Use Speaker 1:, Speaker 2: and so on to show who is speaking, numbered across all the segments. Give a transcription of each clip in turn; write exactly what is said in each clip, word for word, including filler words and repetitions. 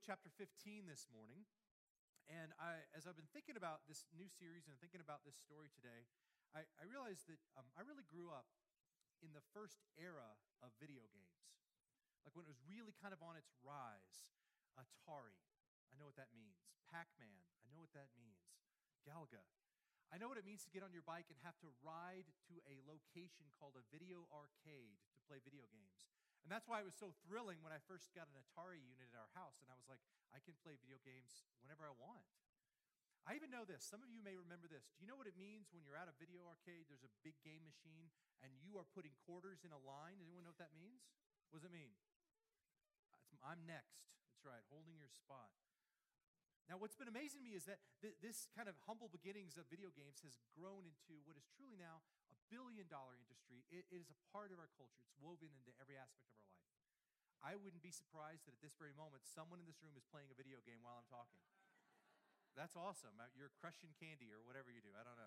Speaker 1: chapter fifteen this morning. And I, as I've been thinking about this new series and thinking about this story today, I, I realized that um, I really grew up in the first era of video games. Like when it was really kind of on its rise. Atari, I know what that means. Pac-Man, I know what that means. Galaga, I know what it means to get on your bike and have to ride to a location called a video arcade to play video games. And that's why it was so thrilling when I first got an Atari unit at our house, and I was like, I can play video games whenever I want. I even know this. Some of you may remember this. Do you know what it means when you're at a video arcade, there's a big game machine, and you are putting quarters in a line? Does anyone know what that means? What does it mean? It's, I'm next. That's right, holding your spot. Now, what's been amazing to me is that th- this kind of humble beginnings of video games has grown into what is truly now a billion-dollar industry. It, it is a part of our culture. It's woven into every aspect of our life. I wouldn't be surprised that at this very moment, someone in this room is playing a video game while I'm talking. That's awesome. You're crushing candy or whatever you do. I don't know.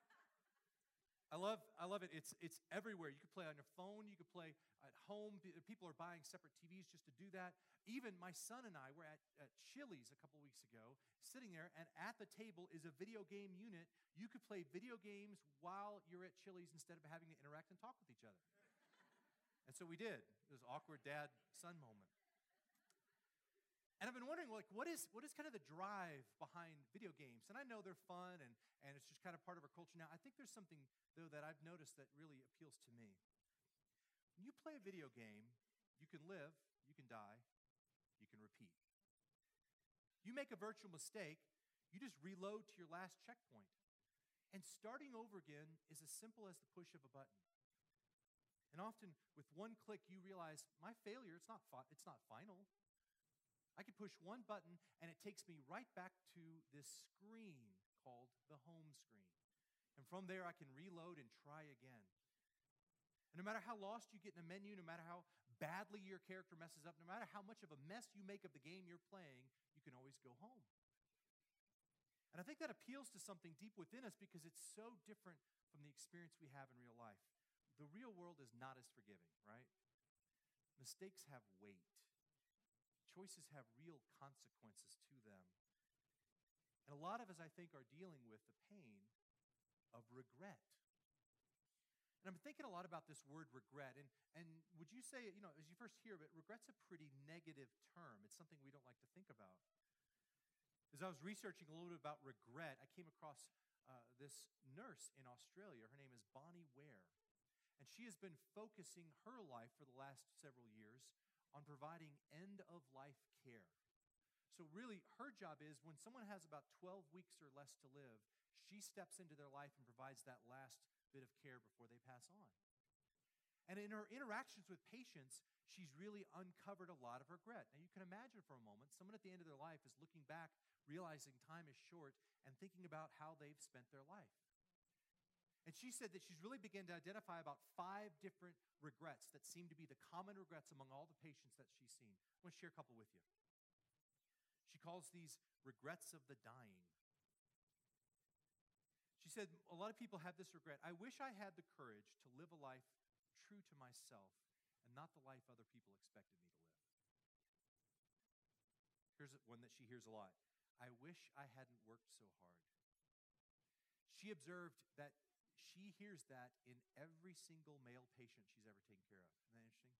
Speaker 1: I love I love it. It's it's everywhere. You could play on your phone. You could play at home. People are buying separate T Vs just to do that. Even my son and I were at, at Chili's a couple weeks ago, sitting there, and at the table is a video game unit. You could play video games while you're at Chili's instead of having to interact and talk with each other. And so we did. It was an awkward dad-son moment. And I've been wondering, like, what is what is kind of the drive behind video games? And I know they're fun, and, and it's just kind of part of our culture now. I think there's something, though, that I've noticed that really appeals to me. When you play a video game, you can live, you can die, you can repeat. You make a virtual mistake, you just reload to your last checkpoint. And starting over again is as simple as the push of a button. And often, with one click, you realize, my failure, it's not fi- it's not final. I can push one button, and it takes me right back to this screen called the home screen. And from there, I can reload and try again. And no matter how lost you get in a menu, no matter how badly your character messes up, no matter how much of a mess you make of the game you're playing, you can always go home. And I think that appeals to something deep within us because it's so different from the experience we have in real life. The real world is not as forgiving, right? Mistakes have weight. Choices have real consequences to them. And a lot of us, I think, are dealing with the pain of regret. And I'm thinking a lot about this word regret. And, and would you say, you know, as you first hear of it, regret's a pretty negative term. It's something we don't like to think about. As I was researching a little bit about regret, I came across uh, this nurse in Australia. Her name is Bonnie Ware. And she has been focusing her life for the last several years on providing end-of-life care. So really, her job is when someone has about twelve weeks or less to live, she steps into their life and provides that last bit of care before they pass on. And in her interactions with patients, she's really uncovered a lot of regret. Now, you can imagine for a moment, someone at the end of their life is looking back, realizing time is short, and thinking about how they've spent their life. And she said that she's really begun to identify about five different regrets that seem to be the common regrets among all the patients that she's seen. I want to share a couple with you. She calls these regrets of the dying. She said, a lot of people have this regret. I wish I had the courage to live a life true to myself and not the life other people expected me to live. Here's one that she hears a lot. I wish I hadn't worked so hard. She observed that she hears that in every single male patient she's ever taken care of. Isn't that interesting?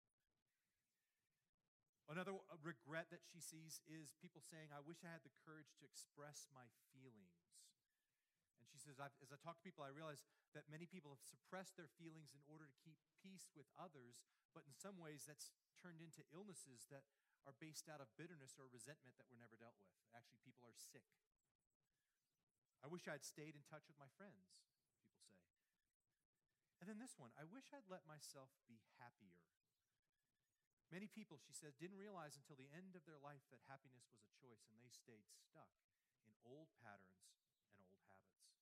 Speaker 1: Another regret that she sees is people saying, I wish I had the courage to express my feelings. And she says, I've, as I talk to people, I realize that many people have suppressed their feelings in order to keep peace with others, but in some ways that's turned into illnesses that are based out of bitterness or resentment that were never dealt with. Actually, people are sick. I wish I'd stayed in touch with my friends, people say. And then this one, I wish I'd let myself be happier. Many people, she says, didn't realize until the end of their life that happiness was a choice, and they stayed stuck in old patterns and old habits.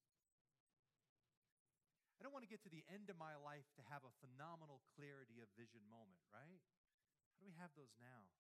Speaker 1: I don't want to get to the end of my life to have a phenomenal clarity of vision moment, right? How do we have those now?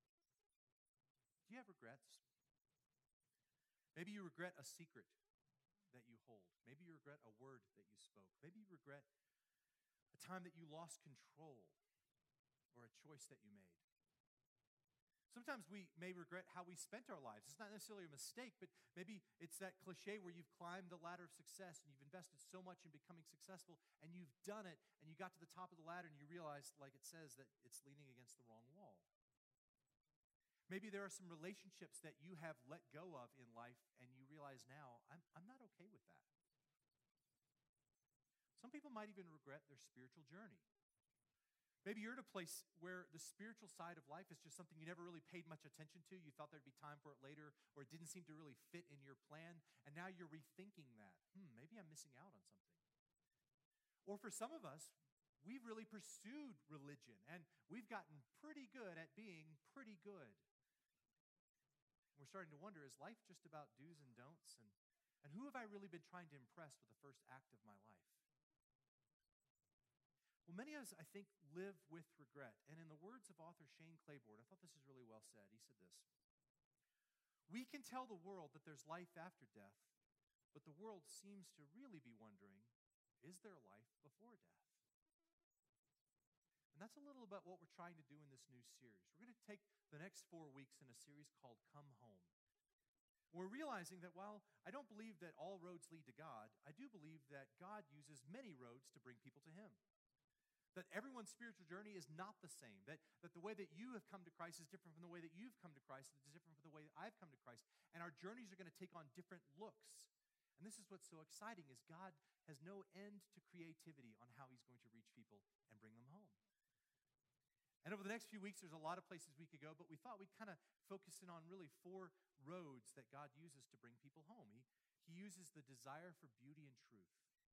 Speaker 1: Do you have regrets? Maybe you regret a secret that you hold. Maybe you regret a word that you spoke. Maybe you regret a time that you lost control or a choice that you made. Sometimes we may regret how we spent our lives. It's not necessarily a mistake, but maybe it's that cliche where you've climbed the ladder of success and you've invested so much in becoming successful and you've done it and you got to the top of the ladder and you realize, like it says, that it's leaning against the wrong wall. Maybe there are some relationships that you have let go of in life and you realize now, I'm, I'm not okay with that. Some people might even regret their spiritual journey. Maybe you're in a place where the spiritual side of life is just something you never really paid much attention to. You thought there'd be time for it later, or it didn't seem to really fit in your plan, and now you're rethinking that. Hmm, maybe I'm missing out on something. Or for some of us, we've really pursued religion, and we've gotten pretty good at being pretty good. We're starting to wonder, is life just about do's and don'ts? And, and who have I really been trying to impress with the first act of my life? Well, many of us, I think, live with regret. And in the words of author Shane Claiborne, I thought this is really well said. He said this: "We can tell the world that there's life after death, but the world seems to really be wondering, is there life before death?" And that's a little about what we're trying to do in this new series. We're going to take the next four weeks in a series called Come Home. We're realizing that while I don't believe that all roads lead to God, I do believe that God uses many roads to bring people to Him. That everyone's spiritual journey is not the same. That, that the way that you have come to Christ is different from the way that you've come to Christ. It's different from the way that I've come to Christ. And our journeys are going to take on different looks. And this is what's so exciting, is God has no end to creativity on how He's going to reach people and bring them home. And over the next few weeks, there's a lot of places we could go, but we thought we'd kind of focus in on really four roads that God uses to bring people home. He, he uses the desire for beauty and truth.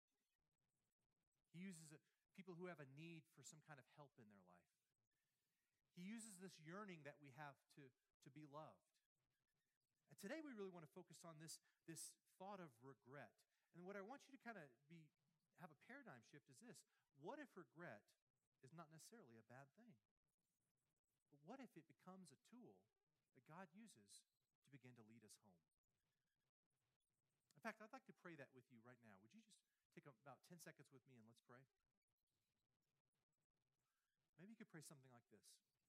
Speaker 1: He uses it. People who have a need for some kind of help in their life. He uses this yearning that we have to, to be loved. And today we really want to focus on this, this thought of regret. And what I want you to kind of be have a paradigm shift is this: what if regret is not necessarily a bad thing? But what if it becomes a tool that God uses to begin to lead us home? In fact, I'd like to pray that with you right now. Would you just take about ten seconds with me and let's pray? Maybe you could pray something like this: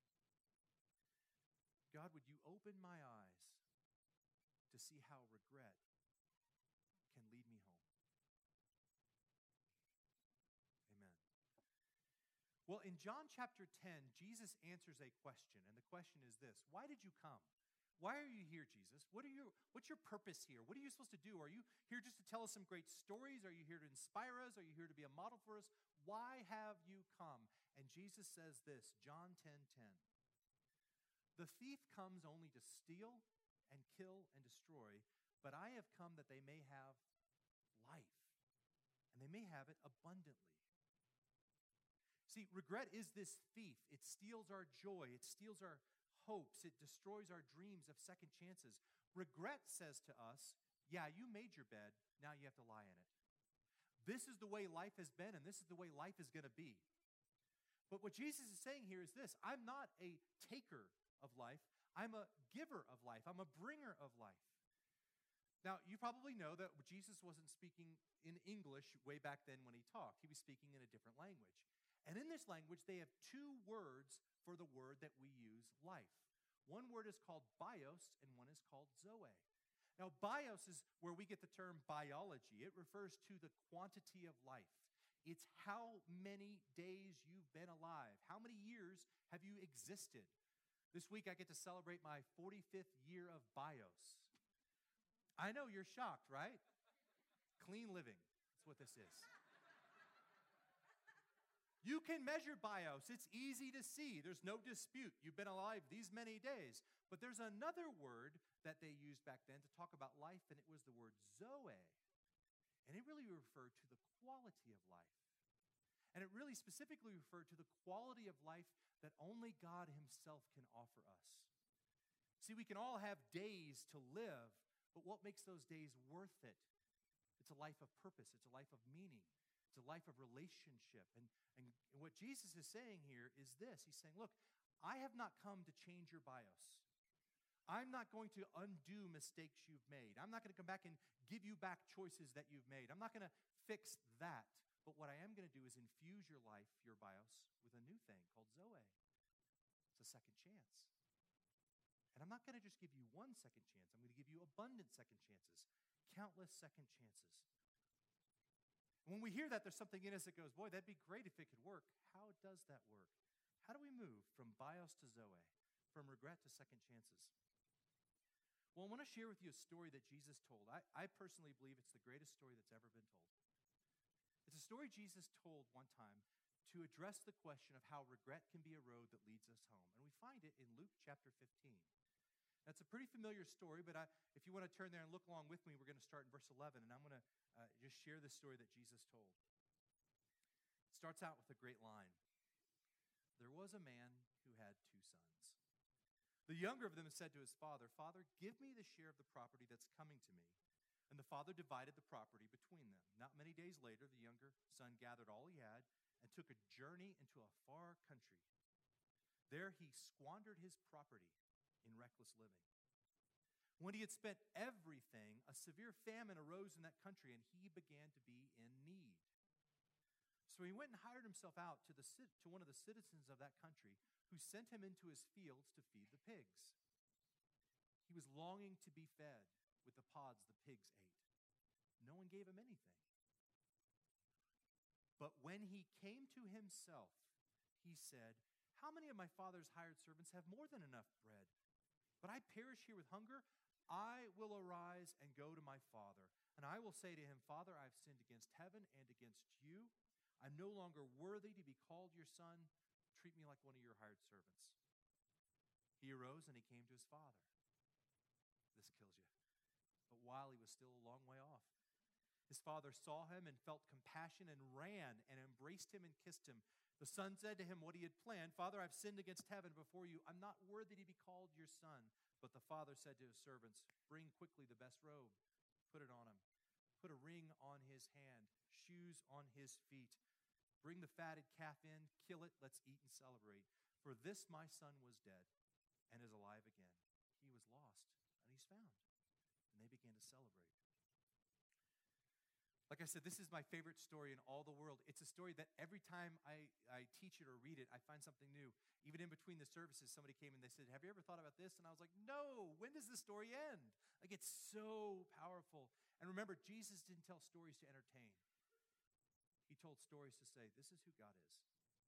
Speaker 1: God, would you open my eyes to see how regret can lead me home? Amen. Well, in John chapter ten, Jesus answers a question, and the question is this: why did you come? Why are you here, Jesus? What are your, what's your purpose here? What are you supposed to do? Are you here just to tell us some great stories? Are you here to inspire us? Are you here to be a model for us? Why have you come? And Jesus says this, John ten ten. The thief comes only to steal and kill and destroy, but I have come that they may have life, and they may have it abundantly. See, regret is this thief. It steals our joy. It steals our hopes. It destroys our dreams of second chances. Regret says to us, yeah, you made your bed. Now you have to lie in it. This is the way life has been, and this is the way life is going to be. But what Jesus is saying here is this: I'm not a taker of life. I'm a giver of life. I'm a bringer of life. Now, you probably know that Jesus wasn't speaking in English way back then when he talked. He was speaking in a different language. And in this language, they have two words for the word that we use, life. One word is called bios, and one is called zoe. Now, bios is where we get the term biology. It refers to the quantity of life. It's how many days you've been alive. How many years have you existed? This week I get to celebrate my forty-fifth year of bios. I know you're shocked, right? Clean living. That's what this is. You can measure bios. It's easy to see. There's no dispute. You've been alive these many days. But there's another word that they used back then to talk about life, and it was the word zoe. And it really referred to the quality of life. And it really specifically referred to the quality of life that only God Himself can offer us. See, we can all have days to live, but what makes those days worth it? It's a life of purpose. It's a life of meaning. It's a life of relationship. And, and, and what Jesus is saying here is this. He's saying, look, I have not come to change your bios. I'm not going to undo mistakes you've made. I'm not going to come back and give you back choices that you've made. I'm not going to fix that. But what I am going to do is infuse your life, your bios, with a new thing called zoe. It's a second chance. And I'm not going to just give you one second chance. I'm going to give you abundant second chances, countless second chances. And when we hear that, there's something in us that goes, boy, that'd be great if it could work. How does that work? How do we move from bios to zoe, from regret to second chances? Well, I want to share with you a story that Jesus told. I, I personally believe it's the greatest story that's ever been told. It's a story Jesus told one time to address the question of how regret can be a road that leads us home. And we find it in Luke chapter fifteen. That's a pretty familiar story, but I, if you want to turn there and look along with me, we're going to start in verse eleven, and I'm going to uh, just share the story that Jesus told. It starts out with a great line. There was a man who had two sons. The younger of them said to his father, Father, give me the share of the property that's coming to me. And the father divided the property between them. Not many days later, the younger son gathered all he had and took a journey into a far country. There he squandered his property in reckless living. When he had spent everything, a severe famine arose in that country, and he began to be in need. So he went and hired himself out to, the, to one of the citizens of that country, who sent him into his fields to feed the pigs. He was longing to be fed with the pods the pigs ate. No one gave him anything. But when he came to himself, he said, How many of my father's hired servants have more than enough bread? But I perish here with hunger. I will arise and go to my father, and I will say to him, Father, I have sinned against heaven and against you. I'm no longer worthy to be called your son. Treat me like one of your hired servants. He arose and he came to his father. This kills you. But while he was still a long way off, his father saw him and felt compassion and ran and embraced him and kissed him. The son said to him what he had planned, Father, I've sinned against heaven before you. I'm not worthy to be called your son. But the father said to his servants, Bring quickly the best robe, put it on him. Put a ring on his hand, shoes on his feet. Bring the fatted calf in, kill it, let's eat and celebrate. For this my son was dead and is alive again. He was lost and he's found. And they began to celebrate. Like I said, this is my favorite story in all the world. It's a story that every time I, I teach it or read it, I find something new. Even in between the services, somebody came and they said, have you ever thought about this? And I was like, no, when does the story end? Like, it's so powerful. And remember, Jesus didn't tell stories to entertain. He told stories to say, this is who God is.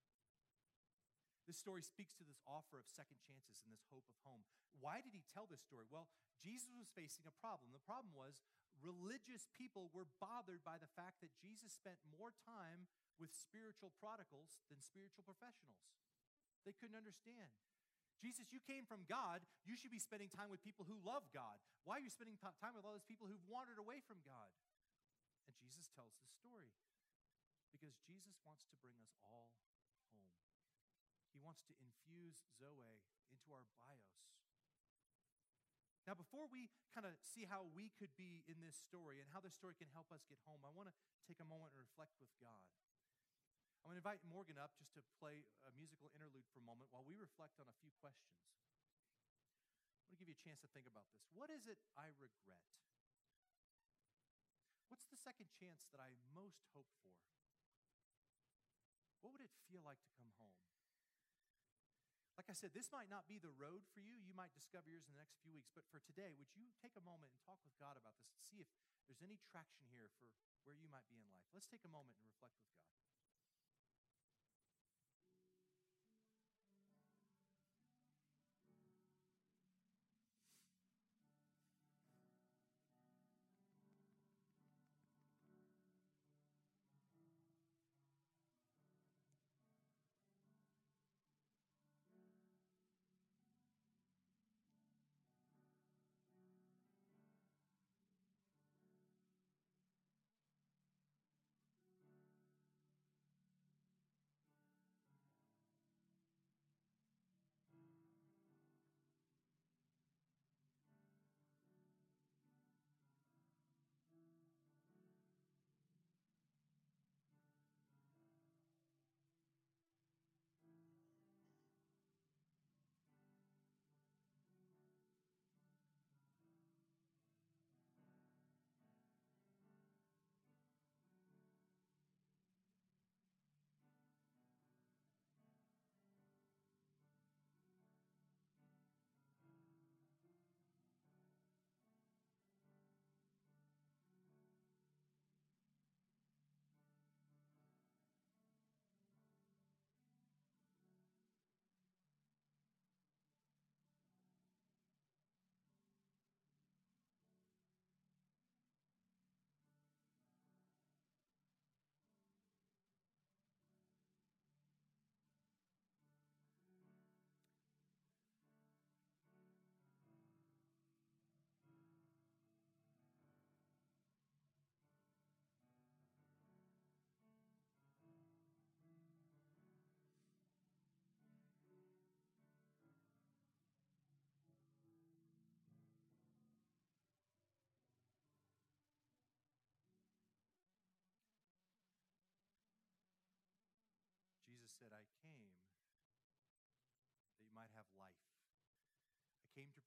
Speaker 1: This story speaks to this offer of second chances and this hope of home. Why did he tell this story? Well, Jesus was facing a problem. The problem was religious people were bothered by the fact that Jesus spent more time with spiritual prodigals than spiritual professionals. They couldn't understand. Jesus, you came from God. You should be spending time with people who love God. Why are you spending time with all those people who've wandered away from God? And Jesus tells the story because Jesus wants to bring us all home. He wants to infuse Zoe into our bios. Now, before we kind of see how we could be in this story and how this story can help us get home, I want to take a moment and reflect with God. I'm going to invite Morgan up just to play a musical interlude for a moment while we reflect on a few questions. I want to give you a chance to think about this. What is it I regret? What's the second chance that I most hope for? What would it feel like to come home? Like I said, this might not be the road for you. You might discover yours in the next few weeks. But for today, would you take a moment and talk with God about this and see if there's any traction here for where you might be in life? Let's take a moment and reflect with God.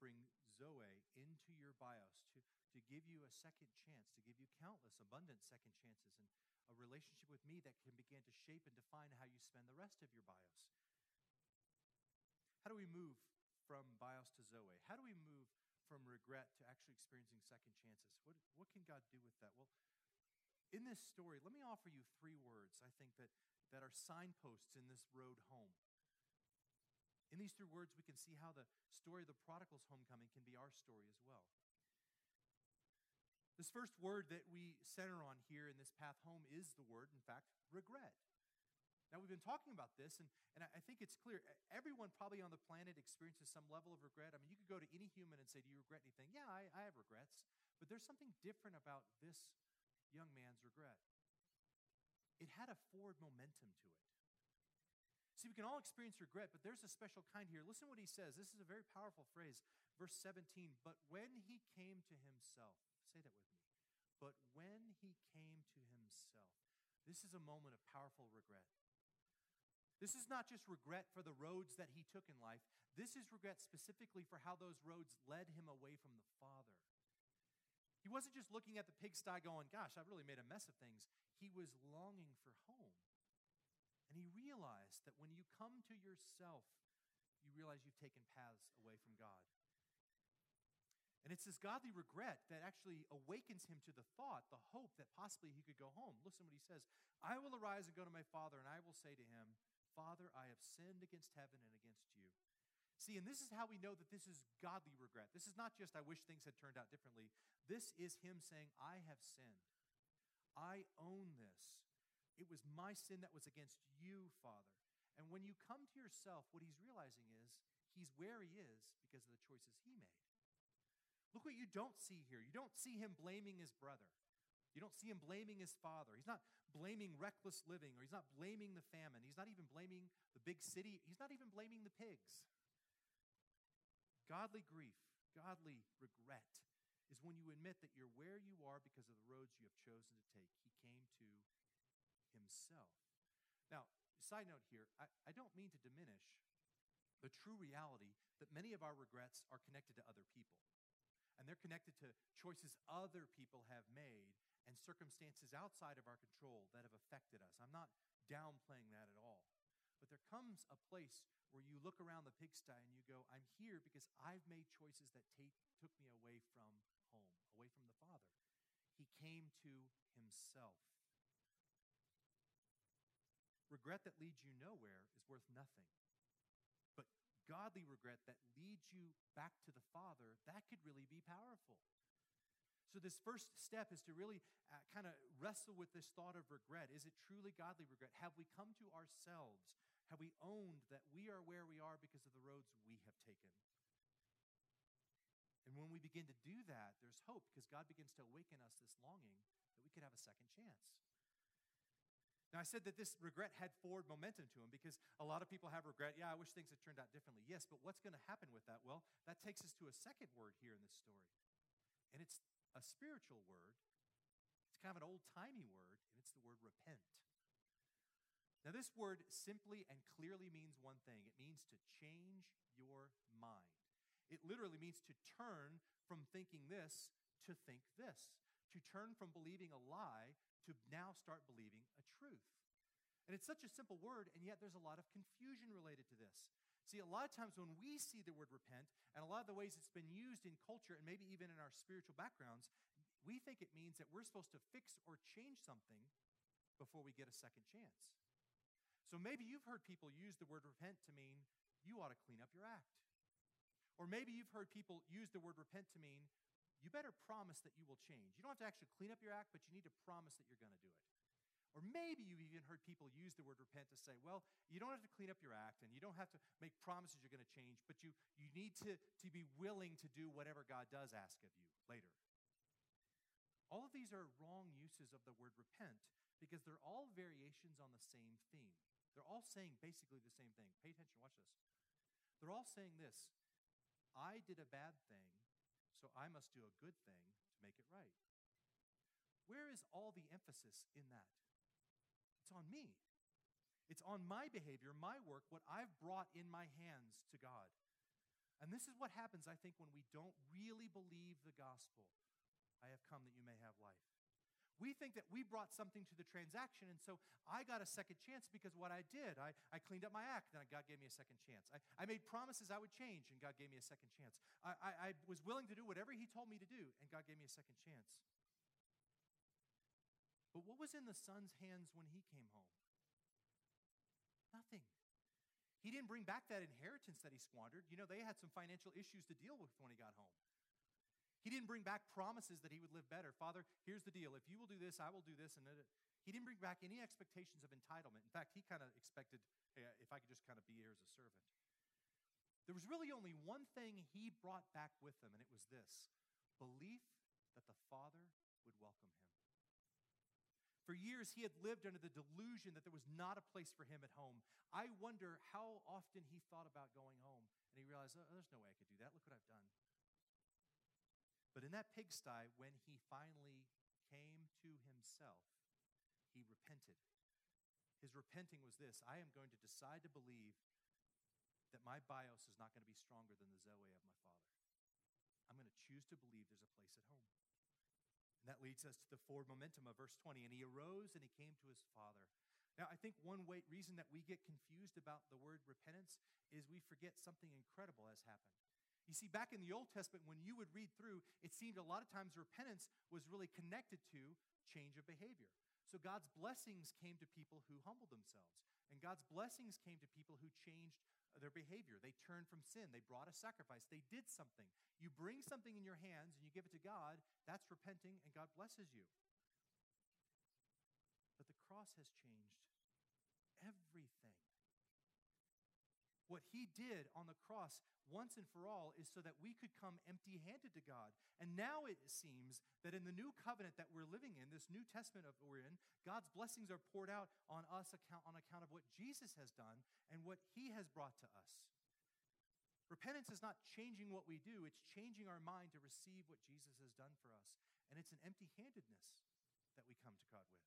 Speaker 1: bring Zoe into your BIOS, to, to give you a second chance, to give you countless, abundant second chances, and a relationship with me that can begin to shape and define how you spend the rest of your BIOS. How do we move from BIOS to Zoe? How do we move from regret to actually experiencing second chances? What, what can God do with that? Well, in this story, let me offer you three words, I think, that, that are signposts in this road home. In these three words, we can see how the story of the prodigal's homecoming can be our story as well. This first word that we center on here in this path home is the word, in fact, regret. Now, we've been talking about this, and, and I think it's clear. Everyone probably on the planet experiences some level of regret. I mean, you could go to any human and say, do you regret anything? Yeah, I, I have regrets. But there's something different about this young man's regret. It had a forward momentum to it. See, we can all experience regret, but there's a special kind here. Listen to what he says. This is a very powerful phrase. Verse seventeen, but when he came to himself, say that with me. But when he came to himself, this is a moment of powerful regret. This is not just regret for the roads that he took in life. This is regret specifically for how those roads led him away from the Father. He wasn't just looking at the pigsty going, gosh, I've really made a mess of things. He was longing for home. And he realized that when you come to yourself, you realize you've taken paths away from God. And it's this godly regret that actually awakens him to the thought, the hope that possibly he could go home. Listen to what he says. I will arise and go to my father, and I will say to him, Father, I have sinned against heaven and against you. See, and this is how we know that this is godly regret. This is not just, I wish things had turned out differently. This is him saying, I have sinned. I own this. It was my sin that was against you, Father. And when you come to yourself, what he's realizing is he's where he is because of the choices he made. Look what you don't see here. You don't see him blaming his brother. You don't see him blaming his father. He's not blaming reckless living, or he's not blaming the famine. He's not even blaming the big city. He's not even blaming the pigs. Godly grief, godly regret is when you admit that you're where you are because of the roads you have chosen to take. He came to himself. Now, side note here, I, I don't mean to diminish the true reality that many of our regrets are connected to other people. And they're connected to choices other people have made and circumstances outside of our control that have affected us. I'm not downplaying that at all. But there comes a place where you look around the pigsty and you go, I'm here because I've made choices that take, took me away from home, away from the Father. He came to himself. Regret that leads you nowhere is worth nothing. But godly regret that leads you back to the Father, that could really be powerful. So this first step is to really uh, kind of wrestle with this thought of regret. Is it truly godly regret? Have we come to ourselves? Have we owned that we are where we are because of the roads we have taken? And when we begin to do that, there's hope because God begins to awaken us this longing that we could have a second chance. Now, I said that this regret had forward momentum to him because a lot of people have regret. Yeah, I wish things had turned out differently. Yes, but what's going to happen with that? Well, that takes us to a second word here in this story. And it's a spiritual word. It's kind of an old-timey word, and it's the word repent. Now, this word simply and clearly means one thing. It means to change your mind. It literally means to turn from thinking this to think this, to turn from believing a lie to now start believing a truth. And it's such a simple word, and yet there's a lot of confusion related to this. See, a lot of times when we see the word repent, and a lot of the ways it's been used in culture and maybe even in our spiritual backgrounds, we think it means that we're supposed to fix or change something before we get a second chance. So maybe you've heard people use the word repent to mean you ought to clean up your act. Or maybe you've heard people use the word repent to mean you better promise that you will change. You don't have to actually clean up your act, but you need to promise that you're going to do it. Or maybe you've even heard people use the word repent to say, well, you don't have to clean up your act and you don't have to make promises you're going to change, but you, you need to, to be willing to do whatever God does ask of you later. All of these are wrong uses of the word repent because they're all variations on the same theme. They're all saying basically the same thing. Pay attention, watch this. They're all saying this: I did a bad thing, so I must do a good thing to make it right. Where is all the emphasis in that? It's on me. It's on my behavior, my work, what I've brought in my hands to God. And this is what happens, I think, when we don't really believe the gospel. I have come that you may have life. We think that we brought something to the transaction, and so I got a second chance because what I did, I, I cleaned up my act, and God gave me a second chance. I, I made promises I would change, and God gave me a second chance. I, I, I was willing to do whatever he told me to do, and God gave me a second chance. But what was in the son's hands when he came home? Nothing. He didn't bring back that inheritance that he squandered. You know, they had some financial issues to deal with when he got home. He didn't bring back promises that he would live better. Father, here's the deal. If you will do this, I will do this. And it, he didn't bring back any expectations of entitlement. In fact, he kind of expected, hey, if I could just kind of be here as a servant. There was really only one thing he brought back with him, and it was this: belief that the Father would welcome him. For years, he had lived under the delusion that there was not a place for him at home. I wonder how often he thought about going home, and he realized, oh, there's no way I could do that. Look what I've done. But in that pigsty, when he finally came to himself, he repented. His repenting was this: I am going to decide to believe that my bios is not going to be stronger than the Zoe of my Father. I'm going to choose to believe there's a place at home. And that leads us to the forward momentum of verse twenty. And he arose and he came to his father. Now, I think one way, reason that we get confused about the word repentance is we forget something incredible has happened. You see, back in the Old Testament, when you would read through, it seemed a lot of times repentance was really connected to change of behavior. So God's blessings came to people who humbled themselves. And God's blessings came to people who changed their behavior. They turned from sin. They brought a sacrifice. They did something. You bring something in your hands and you give it to God, that's repenting, and God blesses you. But the cross has changed everything. What he did on the cross once and for all is so that we could come empty-handed to God. And now it seems that in the new covenant that we're living in, this New Testament that we're in, God's blessings are poured out on us account, on account of what Jesus has done and what he has brought to us. Repentance is not changing what we do, it's changing our mind to receive what Jesus has done for us. And it's an empty-handedness that we come to God with.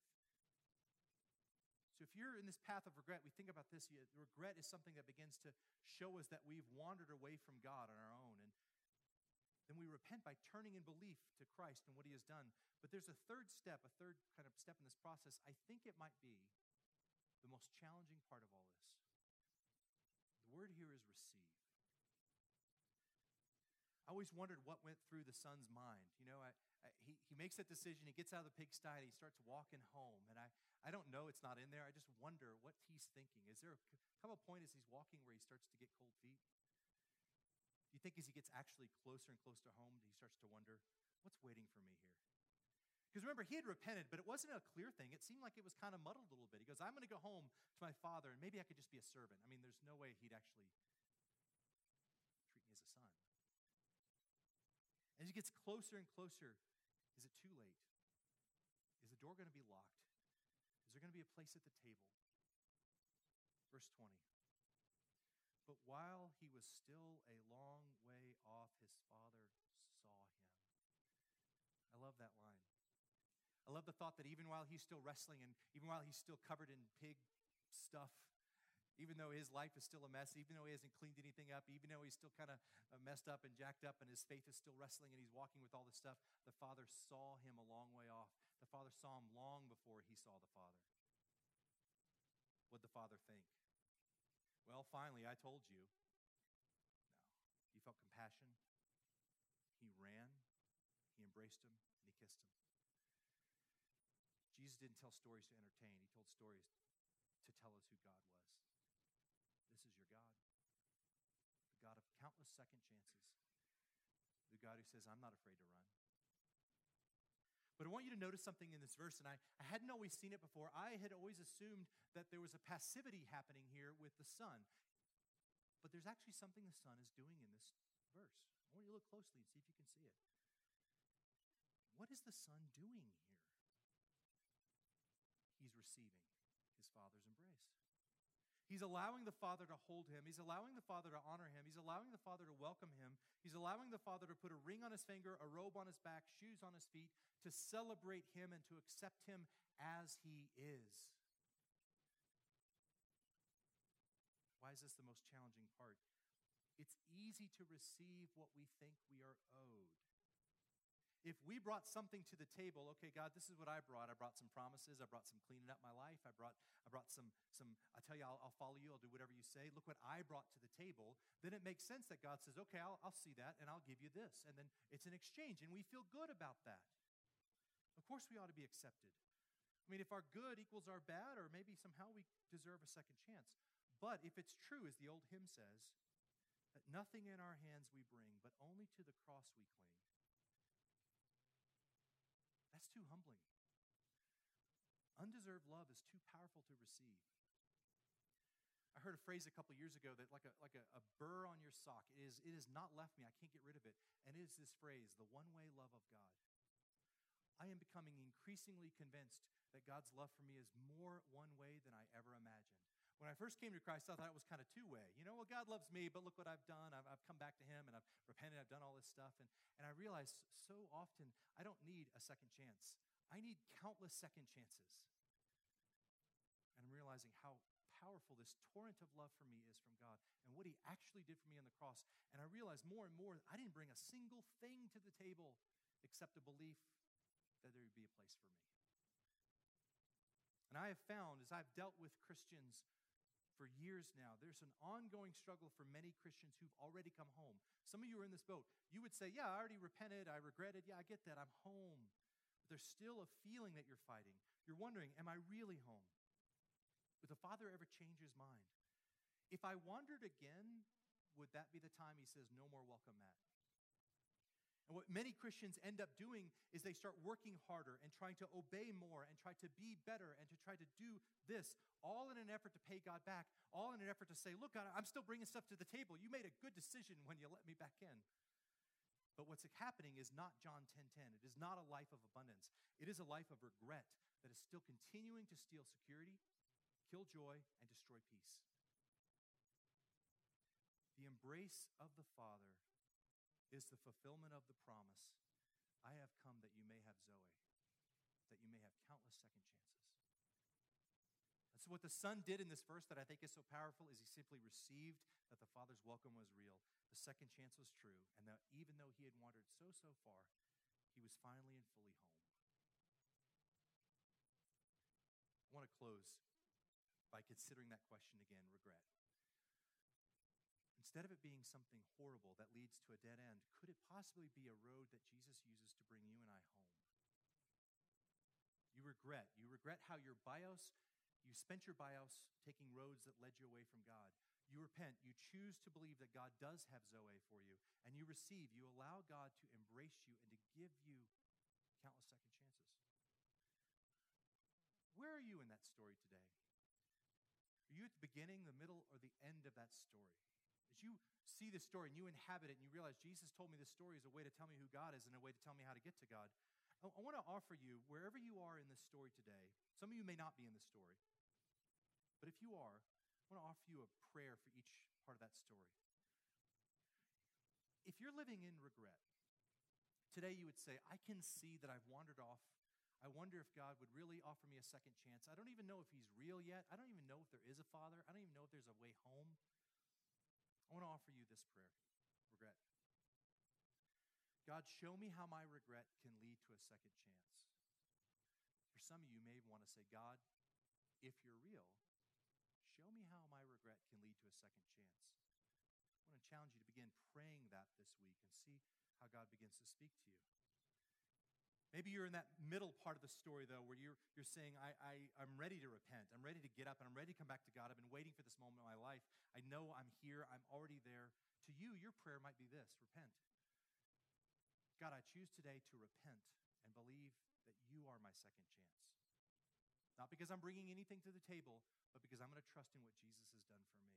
Speaker 1: So if you're in this path of regret, we think about this. Regret is something that begins to show us that we've wandered away from God on our own. And then we repent by turning in belief to Christ and what he has done. But there's a third step, a third kind of step in this process. I think it might be the most challenging part of all this. The word here is receive. I always wondered what went through the son's mind. You know, I, I, he, he makes that decision. He gets out of the pigsty and he starts walking home. And I, I don't know. It's not in there. I just wonder what he's thinking. Is there a come a point as he's walking where he starts to get cold feet? Do you think as he gets actually closer and closer to home, he starts to wonder, what's waiting for me here? Because remember, he had repented, but it wasn't a clear thing. It seemed like it was kind of muddled a little bit. He goes, I'm going to go home to my father, and maybe I could just be a servant. I mean, there's no way he'd actually treat me as a son. As he gets closer and closer, is it too late? Is the door going to be locked? Is there going to be a place at the table? Verse twenty. But while he was still a long way off, his father saw him. I love that line. I love the thought that even while he's still wrestling and even while he's still covered in pig stuff, even though his life is still a mess, even though he hasn't cleaned anything up, even though he's still kind of messed up and jacked up and his faith is still wrestling and he's walking with all this stuff, the father saw him a long way off. The father saw him long before he saw the father. What'd the father think? Well, finally, I told you. No. He felt compassion. He ran. He embraced him, and he kissed him. Jesus didn't tell stories to entertain. He told stories to tell us who God was. This is your God. The God of countless second chances. The God who says, I'm not afraid to run. But I want you to notice something in this verse, and I, I hadn't always seen it before. I had always assumed that there was a passivity happening here with the son. But there's actually something the son is doing in this verse. I want you to look closely and see if you can see it. What is the son doing here? He's receiving his father's embrace. He's allowing the father to hold him. He's allowing the father to honor him. He's allowing the father to welcome him. He's allowing the father to put a ring on his finger, a robe on his back, shoes on his feet, to celebrate him and to accept him as he is. Why is this the most challenging part? it's easy to receive what we think we are owed. If we brought something to the table, okay, God, this is what I brought. I brought some promises. I brought some cleaning up my life. I brought I brought some, some I tell you, I'll, I'll follow you. I'll do whatever you say. Look what I brought to the table. Then it makes sense that God says, okay, I'll, I'll see that, and I'll give you this. And then it's an exchange, and we feel good about that. Of course, we ought to be accepted. I mean, if our good equals our bad, or maybe somehow we deserve a second chance. But if it's true, as the old hymn says, that nothing in our hands we bring, but only to the cross we cling, that's too humbling. Undeserved love is too powerful to receive. I heard a phrase a couple years ago that like a like a, a burr on your sock. It is it has not left me. I can't get rid of it. And it is this phrase, the one-way love of God. I am becoming increasingly convinced that God's love for me is more one way than I ever imagined. When I first came to Christ, I thought it was kind of two-way. You know, well, God loves me, but look what I've done. I've, I've come back to him, and I've repented. I've done all this stuff. And, and I realized so often I don't need a second chance. I need countless second chances. And I'm realizing how powerful this torrent of love for me is from God and what he actually did for me on the cross. And I realized more and more that I didn't bring a single thing to the table except a belief that there would be a place for me. And I have found, as I've dealt with Christians for years now, there's an ongoing struggle for many Christians who've already come home. Some of you are in this boat. You would say, yeah, I already repented. I regretted. Yeah, I get that. I'm home. But there's still a feeling that you're fighting. You're wondering, am I really home? Would the Father ever change his mind? If I wandered again, would that be the time he says, no more welcome mat? And what many Christians end up doing is they start working harder and trying to obey more and try to be better and to try to do this, all in an effort to pay God back, all in an effort to say, look, God, I'm still bringing stuff to the table. You made a good decision when you let me back in. But what's happening is not John ten ten. It is not a life of abundance. It is a life of regret that is still continuing to steal security, kill joy, and destroy peace. The embrace of the Father is the fulfillment of the promise. I have come that you may have Zoe, that you may have countless second chances. And so what the Son did in this verse that I think is so powerful is he simply received that the Father's welcome was real. The second chance was true, and that even though he had wandered so, so far, he was finally and fully home. I want to close by considering that question again, regret. Instead of it being something horrible that leads to a dead end, could it possibly be a road that Jesus uses to bring you and I home? You regret. You regret how your bios, you spent your bios taking roads that led you away from God. You repent. You choose to believe that God does have Zoe for you, and you receive. You allow God to embrace you and to give you countless second chances. Where are you in that story today? Are you at the beginning, the middle, or the end of that story? As you see this story and you inhabit it and you realize Jesus told me this story is a way to tell me who God is and a way to tell me how to get to God, I, I want to offer you, wherever you are in this story today, some of you may not be in this story, but if you are, I want to offer you a prayer for each part of that story. If you're living in regret, today you would say, I can see that I've wandered off. I wonder if God would really offer me a second chance. I don't even know if he's real yet. I don't even know if there is a Father. I don't even know if there's a way home. I want to offer you this prayer, regret. God, show me how my regret can lead to a second chance. For some of you may want to say, God, if you're real, show me how my regret can lead to a second chance. I want to challenge you to begin praying that this week and see how God begins to speak to you. Maybe you're in that middle part of the story, though, where you're, you're saying, I, I, I'm ready to repent. I'm ready to get up, and I'm ready to come back to God. I've been waiting for this moment in my life. I know I'm here. I'm already there. To you, your prayer might be this: repent. God, I choose today to repent and believe that you are my second chance. Not because I'm bringing anything to the table, but because I'm going to trust in what Jesus has done for me.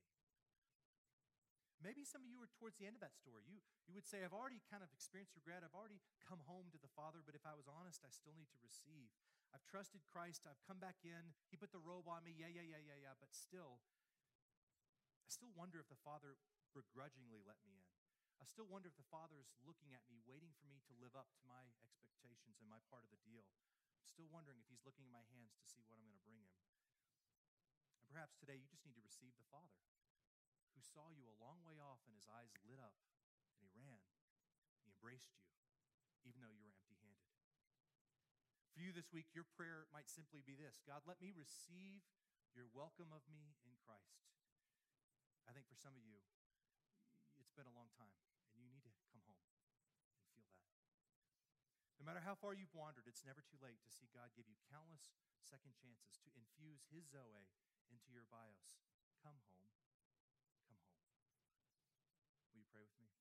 Speaker 1: Maybe some of you are towards the end of that story. You, you would say, I've already kind of experienced regret. I've already come home to the Father, but if I was honest, I still need to receive. I've trusted Christ. I've come back in. He put the robe on me. Yeah, yeah, yeah, yeah, yeah. But still, I still wonder if the Father begrudgingly let me in. I still wonder if the Father is looking at me, waiting for me to live up to my expectations and my part of the deal. I'm still wondering if he's looking at my hands to see what I'm going to bring him. And perhaps today you just need to receive the Father, who saw you a long way off and his eyes lit up and he ran. He embraced you, even though you were empty-handed. For you this week, your prayer might simply be this: God, let me receive your welcome of me in Christ. I think for some of you, it's been a long time, and you need to come home and feel that. No matter how far you've wandered, it's never too late to see God give you countless second chances to infuse his Zoe into your bios. Come home. Come home. Will you pray with me?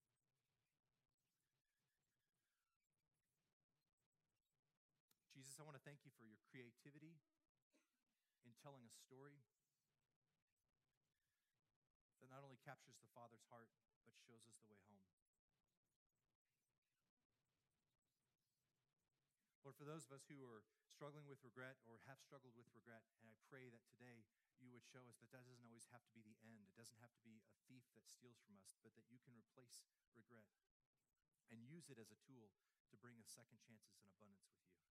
Speaker 1: Jesus, I want to thank you for your creativity in telling a story that not only captures the Father's heart, but shows us the way home. Lord, for those of us who are struggling with regret or have struggled with regret, and I pray that today you would show us that that doesn't always have to be the end. It doesn't have to be a thief that steals from us, but that you can replace regret and use it as a tool to bring us second chances in abundance with you.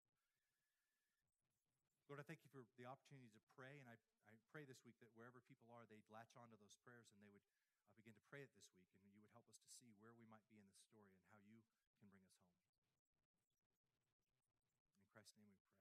Speaker 1: Lord, I thank you for the opportunity to pray, and I, I pray this week that wherever people are, they'd latch onto those prayers and they would uh, begin to pray it this week, and you would help us to see where we might be in this story and how you can bring us home. In Christ's name we pray.